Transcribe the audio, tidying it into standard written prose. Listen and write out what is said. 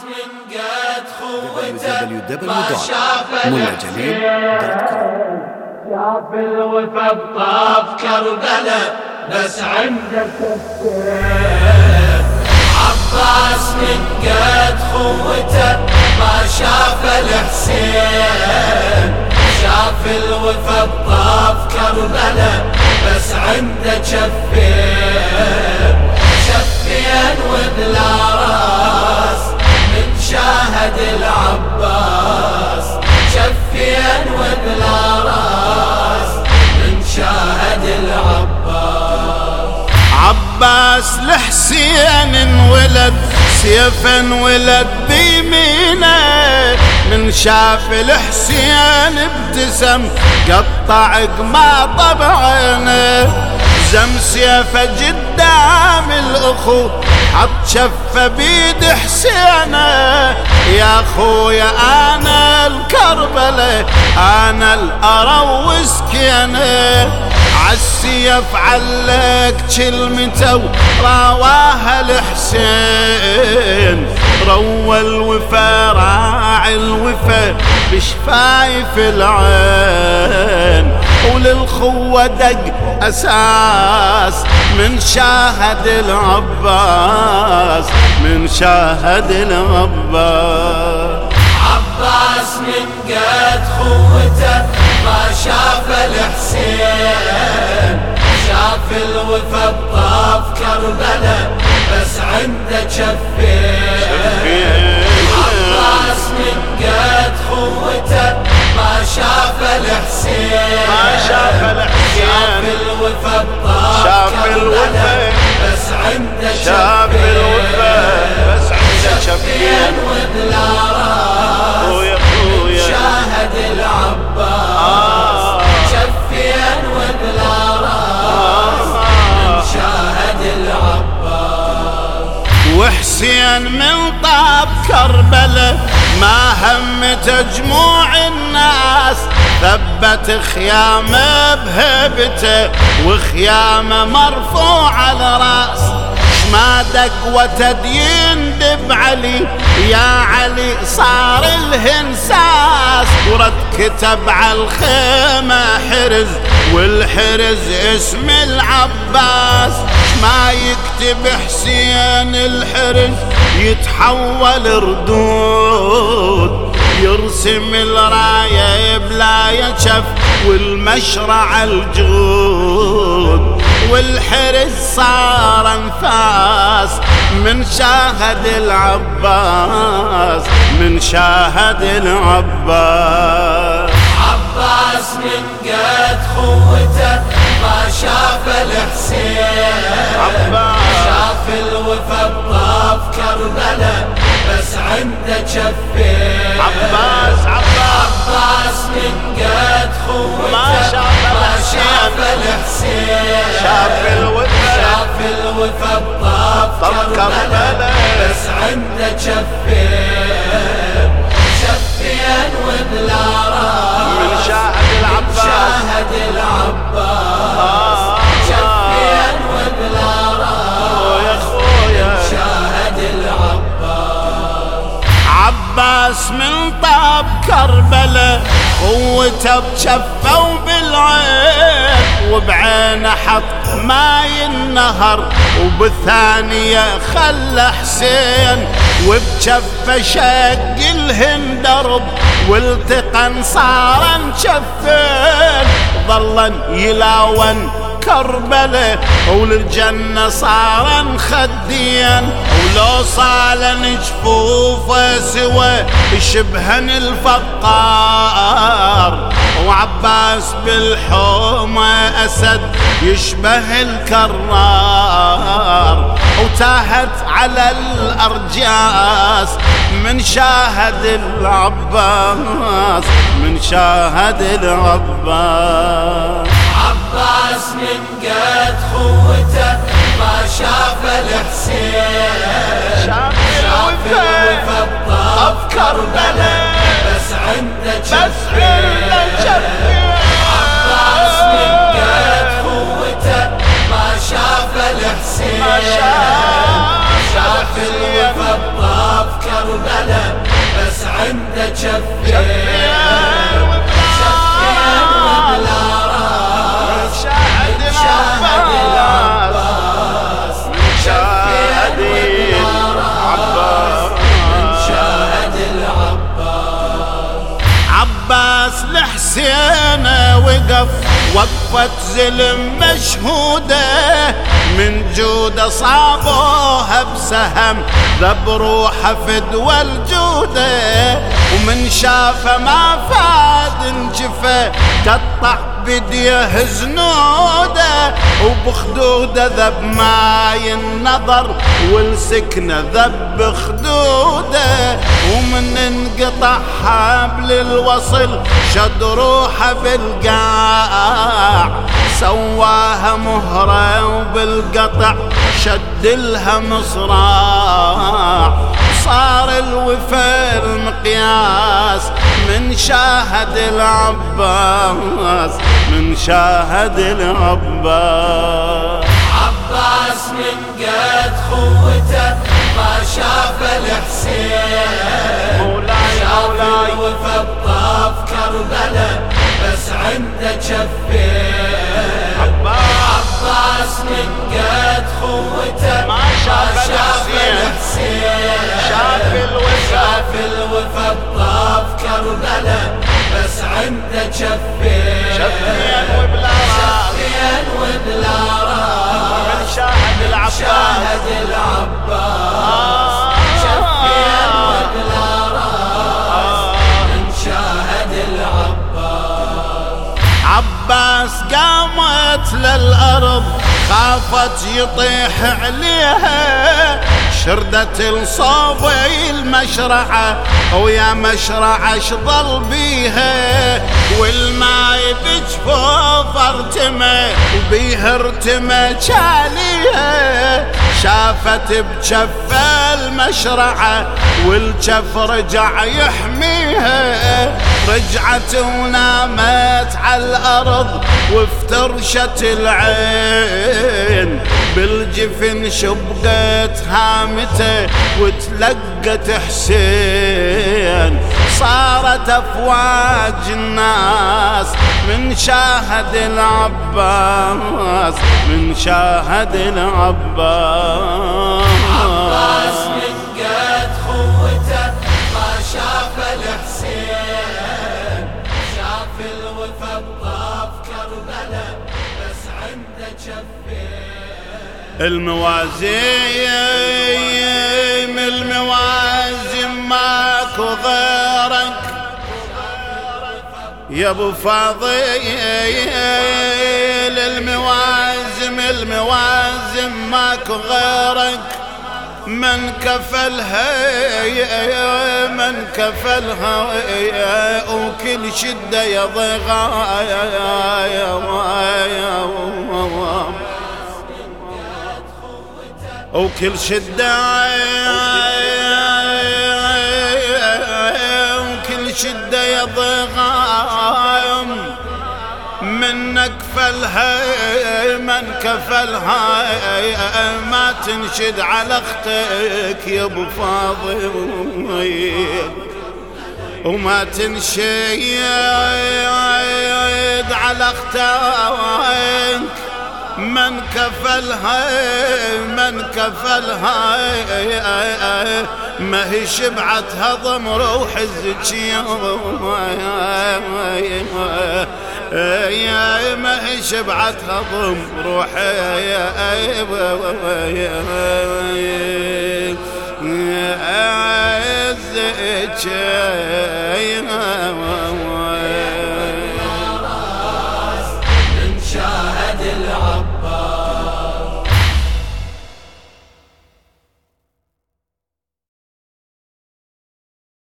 من قد خوته ما شاف الحسين، شاف الوفا بطاف كربلاء بس عندك السيف. عباس من قد خوته ما شاف الحسين، شاف الوفا بطاف كربلاء بس عنده شفين، شفين وبلا راس من شاهد العباس، شفين وبلا راس من شاهد العباس. عباس الحسين انولد سيفا ولد بيمينه، من شاف الحسين ابتسم قطع قماطه بعينه، زم سيفه قدام الاخو حط شفه بيد حسينه، يا خويا انا الكربله انا الارى وسكينه، عالسيف علق كلمته رواها الحسين، روى الوفا راعي الوفا بشفايف العين، وللخوة دق أساس من شاهد العباس، من شاهد العباس. عباس من قد خوته ما شاف الحسين، شاف الوفا بطاف كربلاء بس عنده شفين. عباس من قد خوته ما شاف الحسين، شاف الوفا بطاف كربلاء بس عنده شفين وبلا راس شاهد العباس، شفين وبلا راس من شاهد العباس. وحسين من طاب كربلاء ما همت جموع الناس، ثبت خيامه بهبته وخيامه مرفوع على راس، ما دق وتد يندب علي يا علي صار الهنساس، ورد كتب على الخيمة حرز والحرز اسم العباس، ما يكتب حسين الحرز يتحول ردود، يرسم الراية بلا شف والمشرع الجود، والحرز صار انفاس من شاهد العباس، من شاهد العباس. عباس من قد خوته ما شاف الحسين، شاف الوفا بطاف كربلاء بس عنده شفين. عباس من قد خوته ما شاف الحسين، شاف الوفا بطاف كربلاء بس عنده شفين، شفين وبلا راس من شاهد العباس، شاهد العباس، شفين وبلا راس يا خويا شاهد العباس. عباس من طاب كربلاء قوته بشفه وبالعين، وبعينه حط ماي النهر وبالثانية خلى حسين، وبشفه شق الهندرب والتقن صارن شفين، ظلن يلاون كربلاء وللجنة صارن خدين، ولو صالن جفوفه سوى شبهن الفقار، وعباس بالحومة أسد يشبه الكرار، وتاهت على الأرجاس من شاهد العباس، من شاهد العباس. عباس من قد خوته ما شاف الحسين، شاف الوفا بطاف كربلاء بس عنده شفين. عباس من قد خوته ما شاف الحسين، شاف الوفا بطاف بطاف كربلاء بس عنده شفين وبلا راس شاهد العباس شاهد العباس شاهد العباس عباس الحسين وقف وقفة ظلم مشهودة من جودة صابوها بسهم ذب روحه فدوى الجودة ومن شافه ما فاد انجفه قطع بديه زنوده وبخدوده ذب ماي النظر والسكنة ذب خدوده ومن انقطع حبل الوصل شد روحه بالقاع سواها مهرة وبالقطع شد لها مصراع صار الوفا المقياس من شاهد العباس من شاهد العباس عباس من قد خوته ما شاف الحسين شاف الوفا بطاف كربلاء بس عنده شفين عباس من قد خوته ما شاف الحسين شاف الوفا بطاف كربلاء بس عنده شفين شفين وبلا راس من شاهد العباس شاهد العباس شفين وبلا راس من شاهد العباس عباس قامت للأرض خافت يطيح عليها شردت الصوبي المشرعة ويا مشرعة شظل بيها والماي بجفوف ارتمى وبيها ارتمى شاليها شافت بجف المشرعة والجف رجع يحميها رجعت ونامت على الأرض وافترشت العين بالجفن شبقت هامته وتلقت حسين صارت أفواج الناس من شاهد العباس من شاهد العباس عباس من قد خوته ما شاف الحسين شاف الوفا بطاف كربلاء بس عنده شفين الموازين ماكو غيرك يا ابو فاضل الموازم ماكو غيرك من كفلها وكل شدة يضيغا وكل شدة وكل شدة يضغام من كفلها ما تنشد على اختك يا ابو فاضل وما تنشد على اختك من كفلها ما هي شبعت هضم روح الزكية يا ما هي شبعت هضم روح الزكية